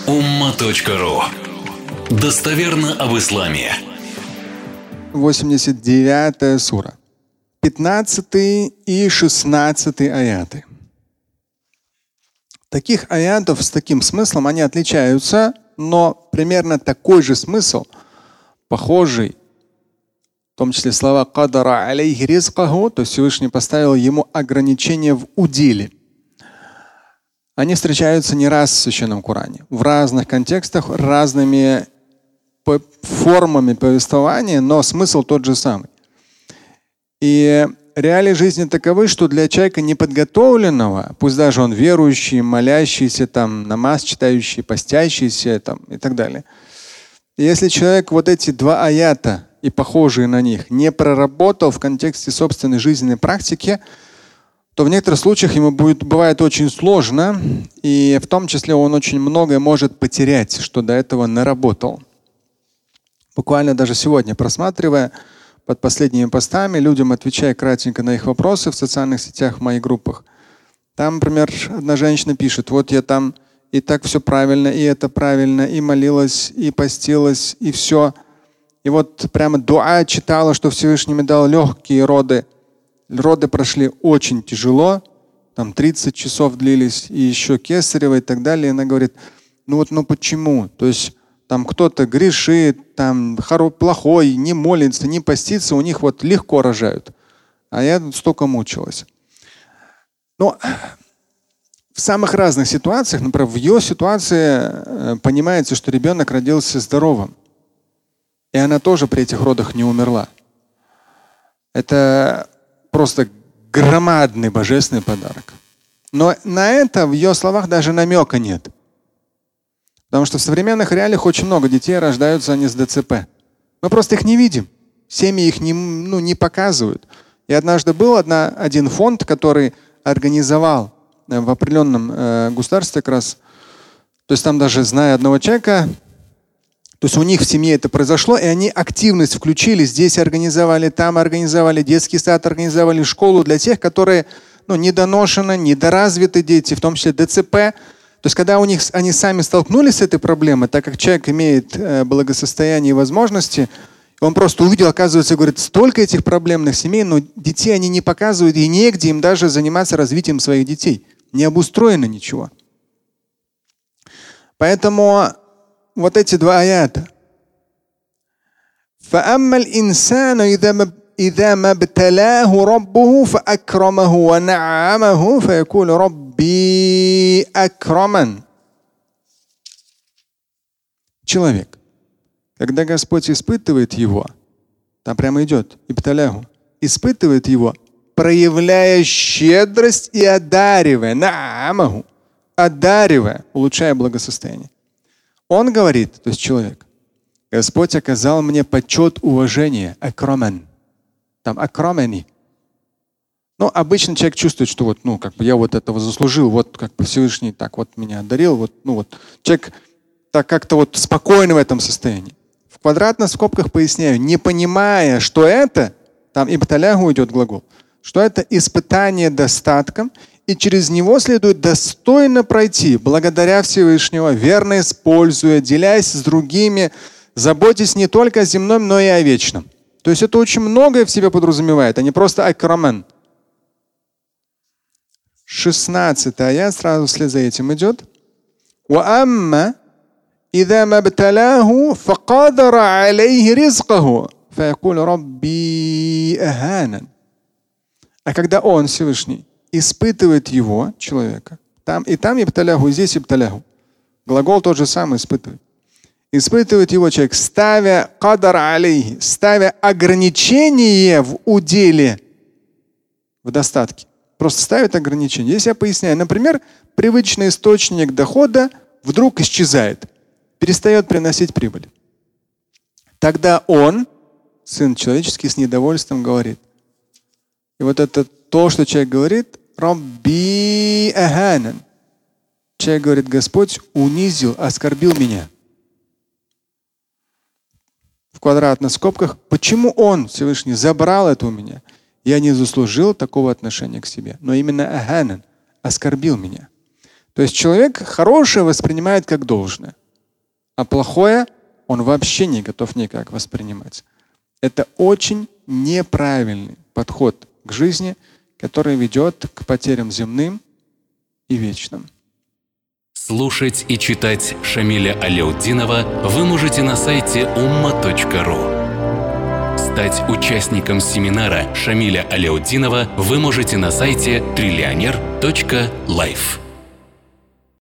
umma.ru. Достоверно об исламе. 89 сура. 15 и 16 аяты. Таких аятов с таким смыслом, они отличаются, но примерно такой же смысл, похожий, в том числе слова «Кадара алейхи ризкаху», то есть Всевышний поставил ему ограничения в уделе. Они встречаются не раз в Священном Коране, в разных контекстах, разными формами повествования, но смысл тот же самый. И реалии жизни таковы, что для человека неподготовленного, пусть даже он верующий, молящийся, намаз читающий, постящийся и так далее, если человек вот эти два аята и похожие на них не проработал в контексте собственной жизненной практики, то в некоторых случаях ему бывает очень сложно, и в том числе он очень многое может потерять, что до этого наработал. Буквально даже сегодня, просматривая под последними постами, людям отвечая кратенько на их вопросы в социальных сетях, в моих группах, там, например, одна женщина пишет: вот я там и так все правильно, и это правильно, и молилась, и постилась, и все. И вот прямо дуа читала, что Всевышний мне дал легкие роды. Роды прошли очень тяжело, 30 часов длились, и еще кесарево и так далее. И она говорит: ну почему? То есть там кто-то грешит, плохой, не молится, не постится, у них вот легко рожают. А я тут столько мучилась. Но в самых разных ситуациях, например, в ее ситуации понимается, что ребенок родился здоровым. И она тоже при этих родах не умерла. Это просто громадный божественный подарок. Но на это в ее словах даже намека нет. Потому что в современных реалиях очень много детей рождаются они с ДЦП. Мы просто их не видим. Семьи их не показывают. И однажды был один фонд, который организовал в определенном государстве как раз. То есть там даже зная одного человека, то есть у них в семье это произошло, и они активность включили. Здесь организовали, там организовали, детский сад организовали, школу для тех, которые недоношены, недоразвиты дети, в том числе ДЦП. То есть когда они сами столкнулись с этой проблемой, так как человек имеет благосостояние и возможности, он просто увидел, оказывается, говорит, столько этих проблемных семей, но детей они не показывают, и негде им даже заниматься развитием своих детей. Не обустроено ничего. Поэтому вот эти два аята. فَأَمَّا الْإِنسَانُ إِذَا مَا ابْتَلَاهُ رَبُّهُ فَأَكْرَمَهُ وَنَعَّمَهُ فَيَقُولُ رَبِّي أَكْرَمَنِ. Человек, когда Господь испытывает его, там прямо идет, ибталяху, испытывает его, проявляя щедрость и одаривая, на'амаху, одаривая, улучшая благосостояние. Он говорит, то есть человек: Господь оказал мне почет, уважение, акраман. Там акрамани. Но обычно человек чувствует, что я вот этого заслужил, Всевышний так меня одарил, человек так как-то спокойно в этом состоянии. В квадратных скобках поясняю, не понимая, что это, там ибталягу идет глагол, что это испытание достатком, и через него следует достойно пройти, благодаря Всевышнего, верно используя, делясь с другими, заботясь не только о земном, но и о вечном. То есть это очень многое в себе подразумевает, а не просто акраман. 16 аят сразу вслед за этим идет. وَأَمَّا إِذَا مَا ابْتَلَاهُ فَقَدَرَ عَلَيْهِ رِزْقَهُ فَيَقُولُ رَبِّي أَهَانَنِ. А когда он, Всевышний, испытывает его, человека, там ибталяху, и здесь ибталяху. Глагол тот же самый, испытывает. Испытывает его человек, ставя кадар алейхи, ставя ограничение в уделе, в достатке. Просто ставит ограничение. Здесь я поясняю. Например, привычный источник дохода вдруг исчезает, перестает приносить прибыль. Тогда он, сын человеческий, с недовольством говорит. И вот это то, что человек говорит, Рабби аханан. Человек говорит: Господь унизил, оскорбил меня. В квадратных скобках. Почему он, Всевышний, забрал это у меня? Я не заслужил такого отношения к себе. Но именно аханан, оскорбил меня. То есть человек хорошее воспринимает как должное, а плохое он вообще не готов никак воспринимать. Это очень неправильный подход к жизни, который ведет к потерям земным и вечным. Слушать и читать Шамиля Аляутдинова вы можете на сайте umma.ru. Стать участником семинара Шамиля Аляутдинова вы можете на сайте trillioner.life.